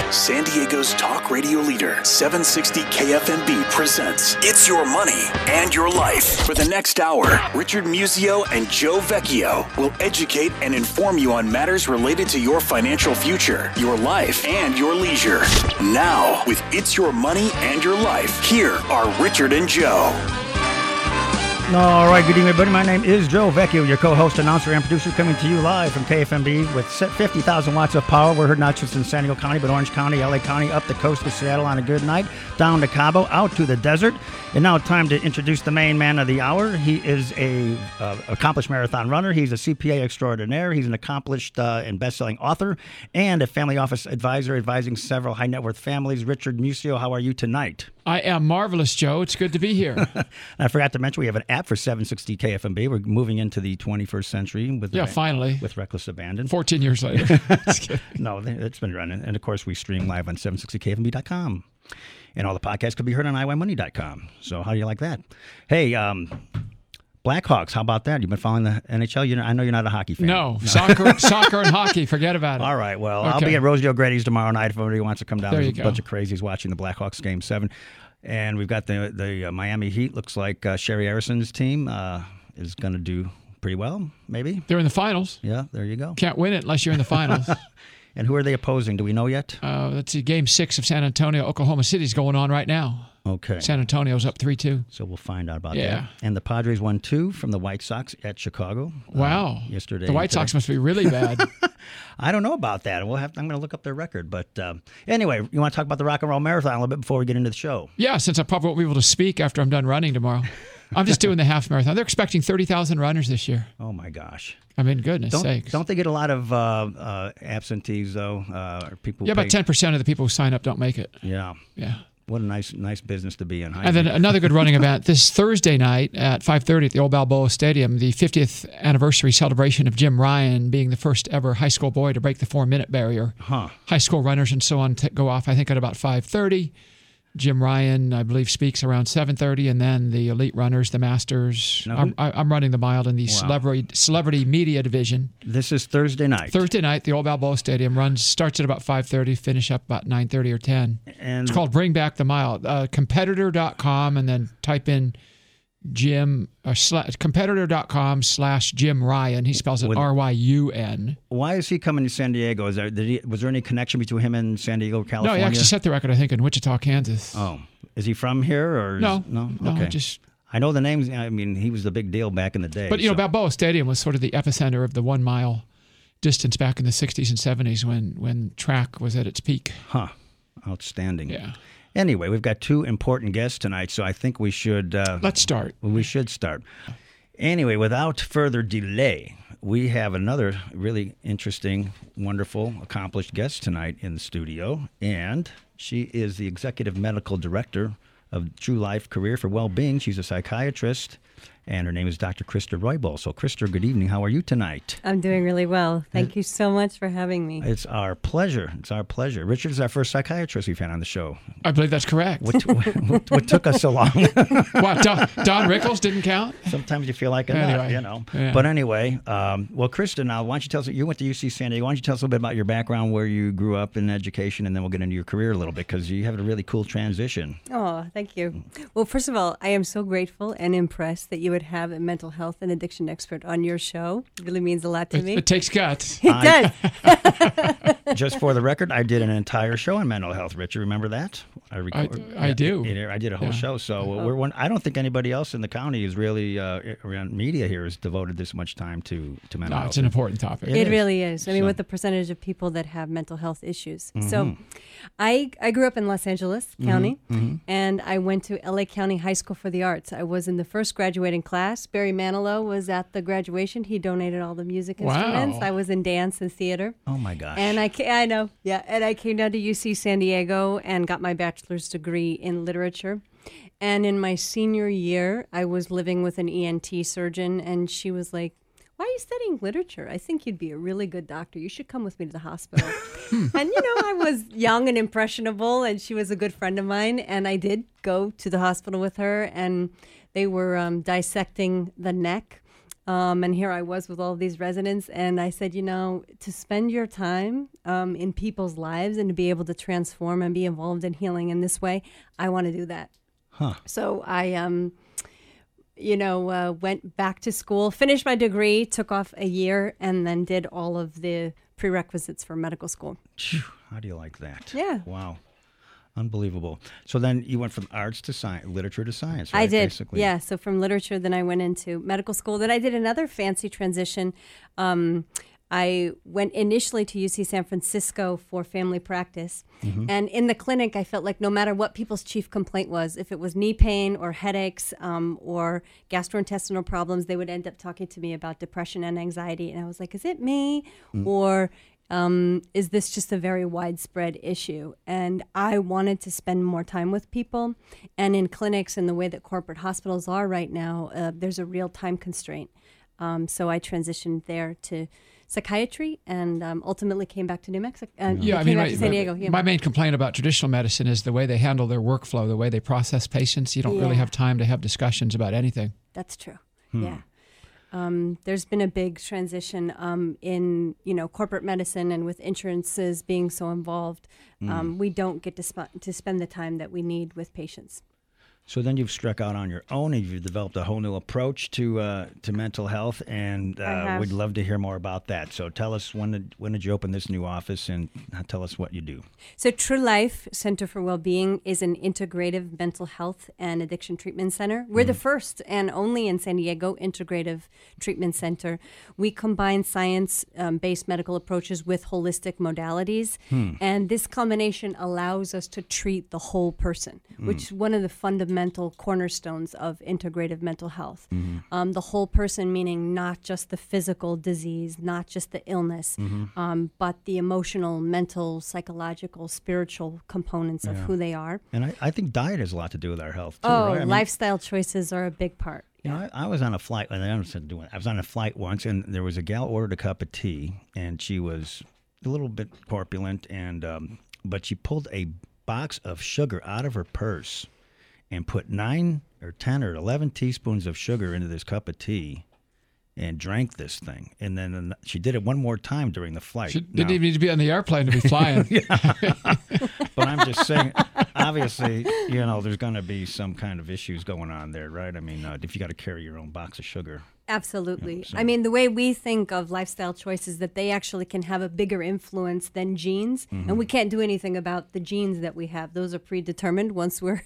San Diego's talk radio leader, 760 KFMB presents It's Your Money and Your Life. For the next hour, Richard Musio and Joe Vecchio will educate and inform you on matters related to your financial future, your life, and your leisure. Now, with It's Your Money and Your Life, here are Richard and Joe. All right, good evening, everybody. My name is Joe Vecchio, your co-host, announcer, and producer, coming to you live from KFMB with 50,000 watts of power. We're heard not just in San Diego County, but Orange County, LA County, up the coast to Seattle on a good night, down to Cabo, out to the desert. And now time to introduce the main man of the hour. He is a accomplished marathon runner. He's a CPA extraordinaire. He's an accomplished and best-selling author and a family office advisor advising several high-net-worth families. Richard Musio, how are you tonight? I am marvelous, Joe. It's good to be here. I forgot to mention we have an app for 760 KFMB. We're moving into the 21st century with finally with reckless abandon. 14 years later. No, it's been running. And of course, we stream live on 760KFMB.com. And all the podcasts could be heard on iWayMoney.com. So how do you like that? Hey, Blackhawks, how about that? You've been following the NHL? I know you're not a hockey fan. No. Soccer and hockey, forget about it. All right, well, okay. I'll be at Rosie O'Grady's tomorrow night if anybody wants to come down. There's a bunch of crazies watching the Blackhawks Game 7. And we've got the Miami Heat. Looks like Sherry Harrison's team is going to do pretty well, maybe. They're in the finals. Yeah, there you go. Can't win it unless you're in the finals. And who are they opposing? Do we know yet? Let's see. Game 6 of San Antonio, Oklahoma City is going on right now. Okay. San Antonio's up 3-2. So we'll find out about that. And the Padres won 2 from the White Sox at Chicago. Wow. Yesterday. The White Sox must be really bad. I don't know about that. I'm going to look up their record. But anyway, you want to talk about the Rock and Roll Marathon a little bit before we get into the show? Yeah, since I probably won't be able to speak after I'm done running tomorrow. I'm just doing the half marathon. They're expecting 30,000 runners this year. Oh, my gosh. I mean, goodness sakes. Don't they get a lot of absentees, though? People about 10% of the people who sign up don't make it. Yeah. Yeah. What a nice business to be in. And then another good running event this Thursday night at 5:30 at the Old Balboa Stadium, the 50th anniversary celebration of Jim Ryan being the first ever high school boy to break the 4-minute barrier. High school runners and so on go off, I think, at about 5:30. Jim Ryan, I believe, speaks around 7:30, and then the elite runners, the masters. I'm running the mile in the celebrity media division. This is Thursday night. Thursday night, the Old Balboa Stadium starts at about 5:30, finish up about 9:30 or 10. And it's called Bring Back the Mile. Competitor.com, and then type in competitor.com/Jim Ryan. He spells it Ryun. Why is he coming to San Diego? Was there any connection between him and San Diego, California? No, he actually set the record, I think, in Wichita, Kansas. Oh. Is he from here? Or No. Okay. Just... I know the names. I mean, he was the big deal back in the day. But, Balboa Stadium was sort of the epicenter of the 1 mile distance back in the 60s and 70s when track was at its peak. Outstanding. Yeah. Anyway, we've got 2 important guests tonight, so I think we should... Let's start. We should start. Anyway, without further delay, we have another really interesting, wonderful, accomplished guest tonight in the studio, and she is the Executive Medical Director of True Life Career for Wellbeing. She's a psychiatrist, and her name is Dr. Krista Roybal. So, Krista, good evening. How are you tonight? I'm doing really well. Thank you so much for having me. It's our pleasure. It's our pleasure. Richard is our first psychiatrist we've had on the show. I believe that's correct. What took us so long? What, Don Rickles didn't count? Sometimes you feel like it, anyway, Yeah. But anyway, well, Krista, now, why don't you tell us, you went to UC San Diego. Why don't you tell us a little bit about your background, where you grew up in education, and then we'll get into your career a little bit, because you have a really cool transition. Oh, thank you. Well, first of all, I am so grateful and impressed that you would have a mental health and addiction expert on your show. It really means a lot to me. It takes guts. It does. Just for the record, I did an entire show on mental health. Richard, remember that? I do. I did a whole show. So I don't think anybody else in the county is really around media here has devoted this much time to mental health. It's an important topic. It really is. I mean, with the percentage of people that have mental health issues. Mm-hmm. So I grew up in Los Angeles County, and I went to LA County High School for the Arts. I was in the first graduating class. Barry Manilow was at the graduation. He donated all the music instruments. I was in dance and theater. Oh, my gosh. And I know. Yeah. And I came down to UC San Diego and got my bachelor's degree in literature. And in my senior year, I was living with an ENT surgeon, and she was like, "Why are you studying literature? I think you'd be a really good doctor. You should come with me to the hospital." And, I was young and impressionable, and she was a good friend of mine. And I did go to the hospital with her, and they were dissecting the neck And here I was with all of these residents, and I said, to spend your time in people's lives and to be able to transform and be involved in healing in this way, I want to do that. So I, went back to school, finished my degree, took off a year, and then did all of the prerequisites for medical school. How do you like that? Yeah. Wow. Unbelievable. So then you went from arts to science, literature to science, right? I did. Basically. Yeah. So from literature, then I went into medical school. Then I did another fancy transition. I went initially to UC San Francisco for family practice. And in the clinic, I felt like no matter what people's chief complaint was, if it was knee pain or headaches or gastrointestinal problems, they would end up talking to me about depression and anxiety. And I was like, is it me? Or is this just a very widespread issue? And I wanted to spend more time with people. And in clinics, in the way that corporate hospitals are right now, there's a real time constraint. So I transitioned there to psychiatry and ultimately came back to New Mexico. Back to San Diego. My main complaint about traditional medicine is the way they handle their workflow, the way they process patients. You don't really have time to have discussions about anything. That's true. Yeah. There's been a big transition in corporate medicine, and with insurances being so involved, we don't get to spend the time that we need with patients. So then you've struck out on your own, and you've developed a whole new approach to mental health, and we'd love to hear more about that. So tell us, when did you open this new office, and tell us what you do. So True Life Center for Wellbeing is an integrative mental health and addiction treatment center. We're the first and only in San Diego integrative treatment center. We combine science-based medical approaches with holistic modalities, and this combination allows us to treat the whole person, which is one of the fundamental cornerstones of integrative mental health. The whole person meaning not just the physical disease, not just the illness, but the emotional, mental, psychological, spiritual components of who they are. And I think diet has a lot to do with our health, too, right? I mean, lifestyle choices are a big part. I was on a flight. I was on a flight once, and there was a gal ordered a cup of tea, and she was a little bit corpulent, and but she pulled a box of sugar out of her purse and put 9 or 10 or 11 teaspoons of sugar into this cup of tea and drank this thing. And then she did it one more time during the flight. She didn't even need to be on the airplane to be flying. But I'm just saying, obviously, there's going to be some kind of issues going on there, right? I mean, if you got to carry your own box of sugar. Absolutely. I mean, the way we think of lifestyle choices, that they actually can have a bigger influence than genes. And we can't do anything about the genes that we have. Those are predetermined once we're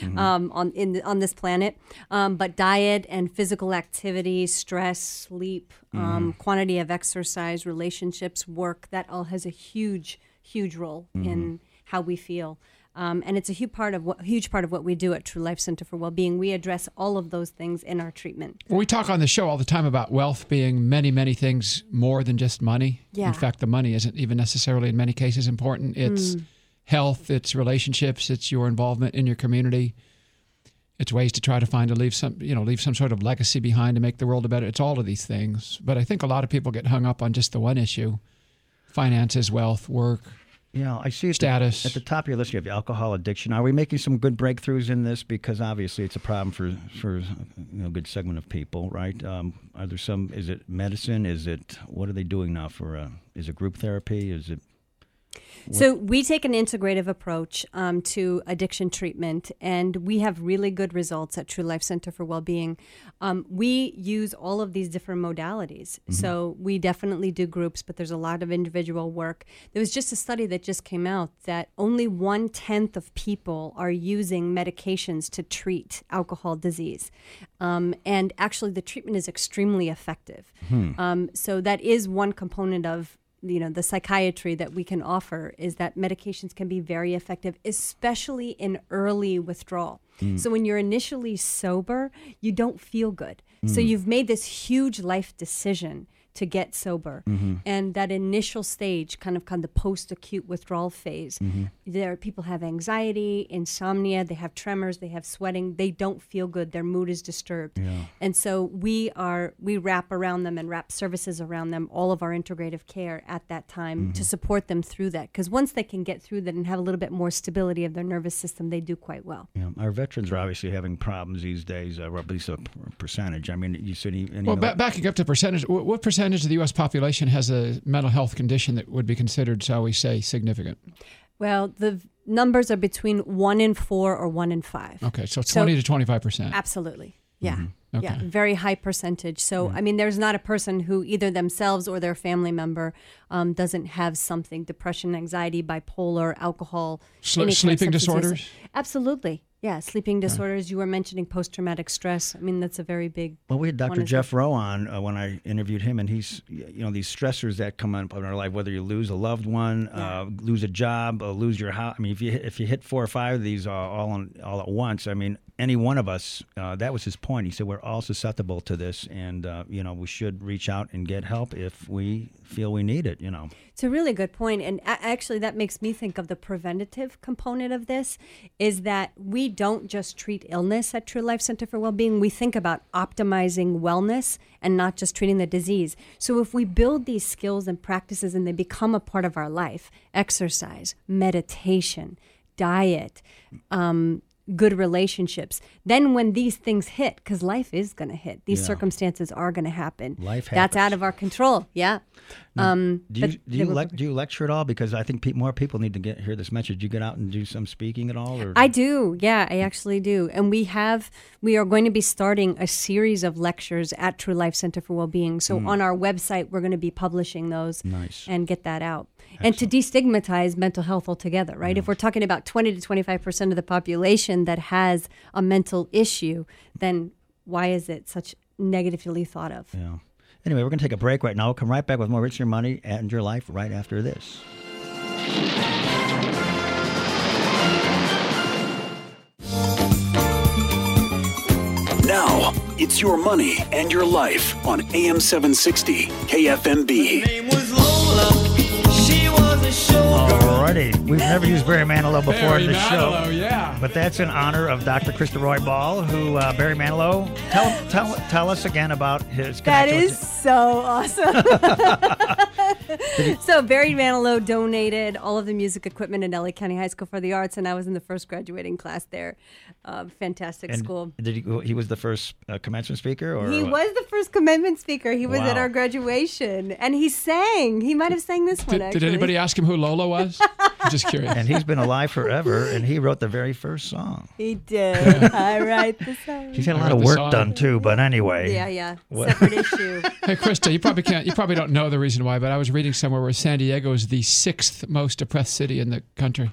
on this planet. But diet and physical activity, stress, sleep, quantity of exercise, relationships, work, that all has a huge role in how we feel. And it's a huge part of what we do at True Life Center for Wellbeing. We address all of those things in our treatment. Well, we talk on the show all the time about wealth being many, many things more than just money. Yeah. In fact, the money isn't even necessarily in many cases important. It's health, it's relationships, it's your involvement in your community. It's ways to try to leave some sort of legacy behind to make the world a better. It's all of these things. But I think a lot of people get hung up on just the one issue: finances, wealth, work. I see status. At the top of your list, you have alcohol addiction. Are we making some good breakthroughs in this? Because obviously it's a problem for a good segment of people, right? Are there some? Is it medicine? What are they doing now for? Is it group therapy? Is it? So we take an integrative approach to addiction treatment, and we have really good results at True Life Center for Wellbeing. We use all of these different modalities. So we definitely do groups, but there's a lot of individual work. There was just a study that just came out that only 1/10 of people are using medications to treat alcohol disease. And actually the treatment is extremely effective. So that is one component of the psychiatry that we can offer, is that medications can be very effective, especially in early withdrawal. So when you're initially sober, you don't feel good. So you've made this huge life decision to get sober. And that initial stage, kind of the post-acute withdrawal phase, there people have anxiety, insomnia, they have tremors, they have sweating, they don't feel good, their mood is disturbed. And so we wrap around them and wrap services around them, all of our integrative care at that time to support them through that. Because once they can get through that and have a little bit more stability of their nervous system, they do quite well. Yeah, our veterans are obviously having problems these days, or at least a percentage. I mean, you said backing up to percentage, what percentage of the U.S. population has a mental health condition that would be considered, shall we say, significant? Well, the numbers are between 1 in 4 or 1 in 5. Okay, so 20 to 25%. Absolutely. Yeah. Okay. Yeah, very high percentage. So, I mean, there's not a person who either themselves or their family member doesn't have something, depression, anxiety, bipolar, alcohol. Sleeping disorders? Absolutely. Yeah, sleeping disorders. You were mentioning post-traumatic stress. I mean, that's a very big Well, we had Dr. Jeff Rowe on when I interviewed him, and he's, these stressors that come up in our life, whether you lose a loved one, lose a job, lose your house. I mean, if you hit 4 or 5 of these all at once, I mean, any one of us, that was his point. He said we're all susceptible to this, and we should reach out and get help if we feel we need it. It's a really good point, and actually that makes me think of the preventative component of this. Is that we don't just treat illness at True Life Center for Wellbeing. We think about optimizing wellness and not just treating the disease. So if we build these skills and practices and they become a part of our life, exercise, meditation, diet, good relationships, then when these things hit, because life is going to hit, these circumstances are going to happen. Life happens. That's out of our control. Yeah. Do you lecture at all? Because I think more people need to hear this message. Do you get out and do some speaking at all? Or? I do. Yeah, I actually do. And we are going to be starting a series of lectures at True Life Center for Wellbeing. So on our website, we're going to be publishing those and get that out. Excellent. And to destigmatize mental health altogether, right? If we're talking about 20 to 25% of the population that has a mental issue, then why is it such negatively thought of? Yeah. Anyway, we're going to take a break right now. We'll come right back with more Rich Your Money and Your Life right after this. Now, it's Your Money and Your Life on AM 760 KFMB. Her name was Lola. She was a showgirl. Alrighty. We've never used Barry Manilow before in the show. Manilow, yeah. But that's in honor of Dr. Krista Roy Ball, who, Barry Manilow, tell us again about his connection. That is so awesome. So Barry Manilow donated all of the music equipment in LA County High School for the Arts, and I was in the first graduating class there. Fantastic school. Did he was the first commencement speaker? Or he was the first commencement speaker. He was at our graduation, and he sang. He might have sang this one, actually. Did anybody ask him who Lola was? I'm just curious. And he's been alive forever, and he wrote the very first song. He did. I write the song. He's had a lot of work done, too, but anyway. Yeah. Separate issue. Hey, Krista, you probably don't know the reason why, but I was reading somewhere where San Diego is the 6th most depressed city in the country.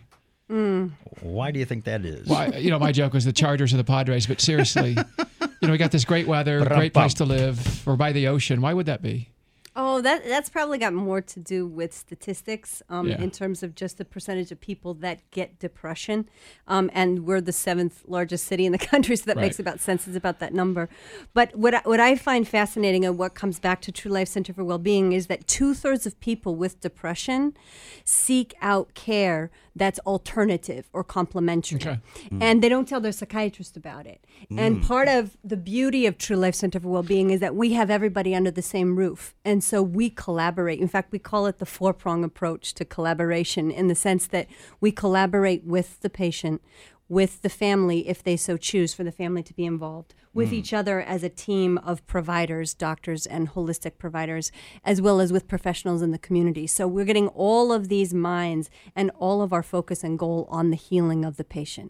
Why do you think that is? Well, my joke was the Chargers or the Padres, but seriously, we got this great weather, great place to live. We're by the ocean. Why would that be? Oh, that's probably got more to do with statistics in terms of just the percentage of people that get depression. And we're the 7th largest city in the country, so that makes about sense. It's about that number. But what I find fascinating and what comes back to True Life Center for Wellbeing is that 2/3 of people with depression seek out care that's alternative or complementary. Okay. And they don't tell their psychiatrist about it. And part of the beauty of True Life Center for Wellbeing is that we have everybody under the same roof. And so we collaborate. In fact, we call it the 4-prong approach to collaboration, in the sense that we collaborate with the patient, with the family, if they so choose for the family to be involved, with each other as a team of providers, doctors and holistic providers, as well as with professionals in the community. So we're getting all of these minds and all of our focus and goal on the healing of the patient.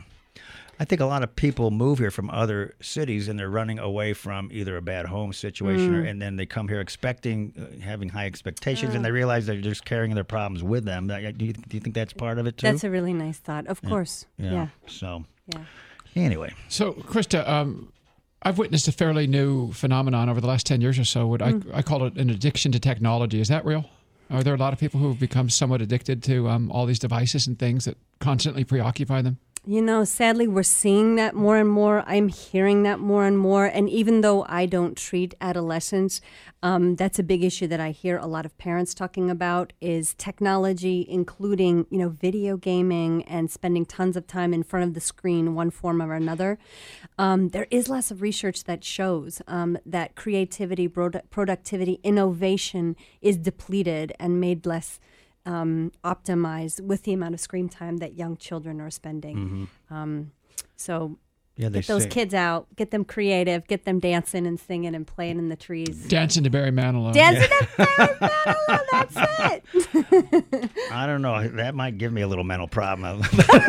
I think a lot of people move here from other cities, and they're running away from either a bad home situation, and then they come here having high expectations, and they realize they're just carrying their problems with them. Do you think that's part of it too? That's a really nice thought. Of course. Yeah. So. Yeah. Anyway. So, Krista, I've witnessed a fairly new phenomenon over the last 10 years or so. I call it an addiction to technology. Is that real? Are there a lot of people who have become somewhat addicted to all these devices and things that constantly preoccupy them? Sadly, we're seeing that more and more. I'm hearing that more and more. And even though I don't treat adolescents, that's a big issue that I hear a lot of parents talking about is technology, including, video gaming and spending tons of time in front of the screen, one form or another. There is lots of research that shows that creativity, productivity, innovation is depleted and made less optimized with the amount of screen time that young children are spending. So get those kids out, get them creative, get them dancing and singing and playing in the trees. Dancing to Barry Manilow. Dancing to Barry Manilow, that's it. I don't know. That might give me a little mental problem.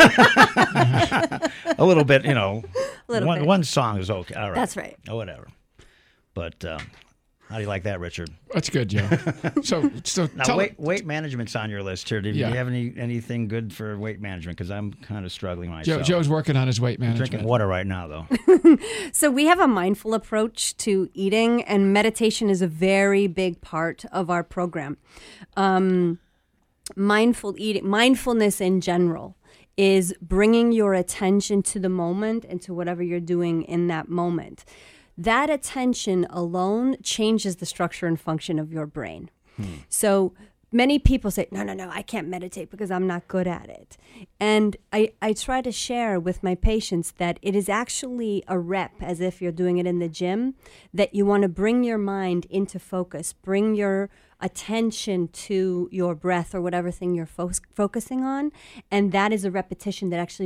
A little bit, one song is okay. All right. That's right. Or whatever. But how do you like that, Richard? That's good, Joe. So now, weight management's on your list here. Do you have anything good for weight management? Because I'm kind of struggling myself. Joe's working on his weight management. Drinking water right now, though. So we have a mindful approach to eating, and meditation is a very big part of our program. Mindful eating, mindfulness in general, is bringing your attention to the moment and to whatever you're doing in that moment. That attention alone changes the structure and function of your brain. So many people say, no, I can't meditate because I'm not good at it. And I try to share with my patients that it is actually a rep, as if you're doing it in the gym, that you want to bring your mind into focus, bring your attention to your breath or whatever thing you're focusing on. And that is a repetition that actually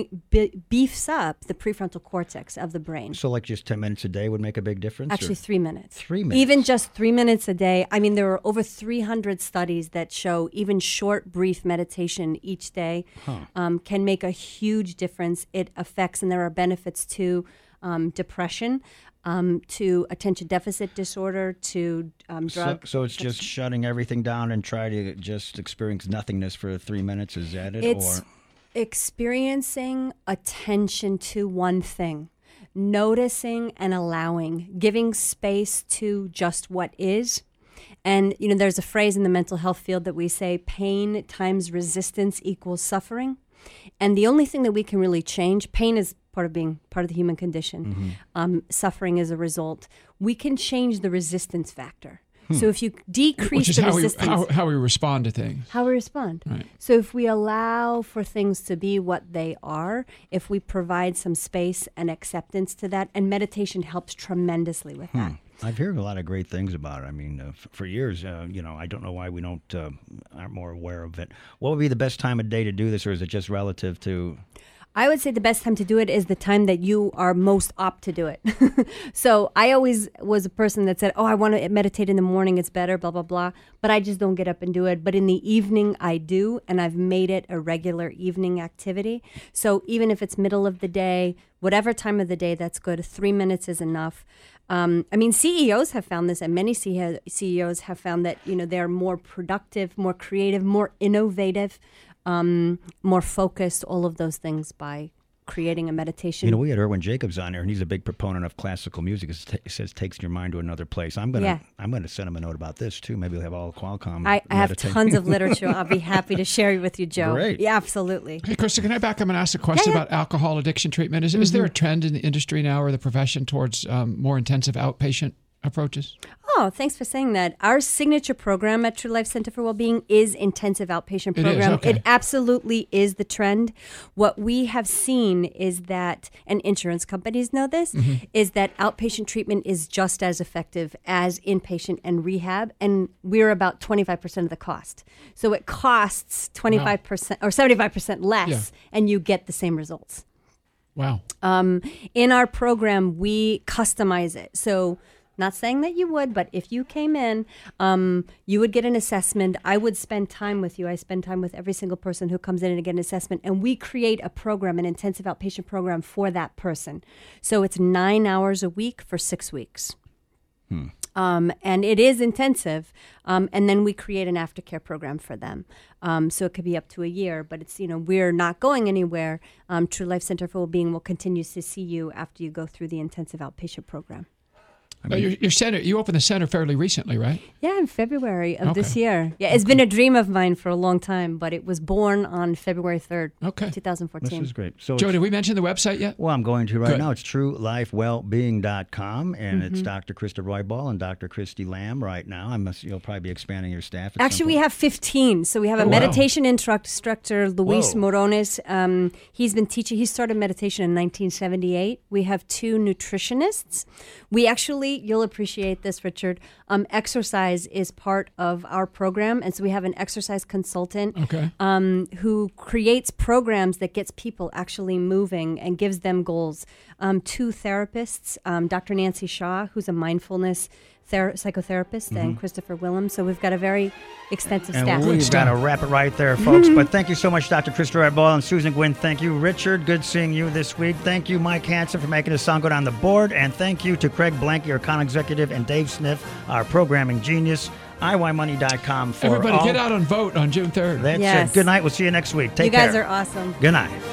beefs up the prefrontal cortex of the brain. So like just 10 minutes a day would make a big difference? Actually, 3 minutes. 3 minutes? Even just 3 minutes a day. I mean, there are over 300 studies that show even short, brief meditation each day can make a huge difference. It affects, and there are benefits to depression, to attention deficit disorder, to drug. So it's just shutting everything down and try to just experience nothingness for 3 minutes. Is that it? It's experiencing attention to one thing, noticing and allowing, giving space to just what is. And, there's a phrase in the mental health field that we say, pain times resistance equals suffering. And the only thing that we can really change, pain is part of being part of the human condition. Suffering is a result. We can change the resistance factor. So if you decrease the resistance, how we respond to things. How we respond. Right. So if we allow for things to be what they are, if we provide some space and acceptance to that, and meditation helps tremendously with that. I've heard a lot of great things about it. I mean, for years, I don't know why we aren't more aware of it. What would be the best time of day to do this, or is it just relative to? I would say the best time to do it is the time that you are most apt to do it. So I always was a person that said, I want to meditate in the morning, it's better, blah, blah, blah. But I just don't get up and do it. But in the evening, I do, and I've made it a regular evening activity. So even if it's middle of the day, whatever time of the day, that's good. 3 minutes is enough. CEOs have found this, and many CEOs have found that, they're more productive, more creative, more innovative, more focused, all of those things by creating a meditation. We had Erwin Jacobs on there, and he's a big proponent of classical music. He says takes your mind to another place. I'm gonna send him a note about this too. Maybe we'll have all Qualcomm. I have tons of literature. I'll be happy to share with you, Joe. Great. Yeah, absolutely. Hey, Krista, can I back up and ask a question about alcohol addiction treatment? Is there a trend in the industry now or the profession towards more intensive outpatient approaches? Oh, thanks for saying that. Our signature program at True Life Center for Wellbeing is intensive outpatient program. It is, okay. It absolutely is the trend. What we have seen is that, and insurance companies know this, is that outpatient treatment is just as effective as inpatient and rehab, and we're about 25% of the cost. So it costs 25% or 75% less, and you get the same results. Wow. In our program, we customize it. So not saying that you would, but if you came in, you would get an assessment. I would spend time with you. I spend time with every single person who comes in to get an assessment. And we create a program, an intensive outpatient program for that person. So it's 9 hours a week for 6 weeks. And it is intensive. And then we create an aftercare program for them. So it could be up to a year, but it's, we're not going anywhere. True Life Center for Wellbeing will continue to see you after you go through the intensive outpatient program. Your center, you opened the center fairly recently, right? Yeah, in February of this Okay. year. Yeah, it's been a dream of mine for a long time, but it was born on February 3rd, Okay. 2014. This is great. So Joe, did we mention the website yet? well, I'm going to right Good. now. It's truelifewellbeing.com, and it's Dr. Krista Roybal and Dr. Christy Lamb right now. You'll probably be expanding your staff. At some Actually, we point. have 15. So we have a wow. meditation instructor, Luis Whoa. Morones. He's been teaching. He started meditation in 1978. We have 2 nutritionists. We actually, you'll appreciate this, Richard. Exercise is part of our program, and so we have an exercise consultant Okay. who creates programs that gets people actually moving and gives them goals. 2 therapists, Dr. Nancy Shaw, who's a mindfulness psychotherapist, and Christopher Willem. So we've got a very extensive And staff. we've got to wrap it right there, folks. But thank you so much, Dr. Krista Roybal and Susan Gwynn. Thank you, Richard. Good seeing you this week. Thank you, Mike Hansen, for making the sound good on the board. And thank you to Craig Blanky, our account executive, and Dave Sniff, our programming genius. IYMoney.com for Everybody all. get out and vote on June 3rd. That's Yes. it. Good night. We'll see you next week. Take You care. guys are awesome. Good night.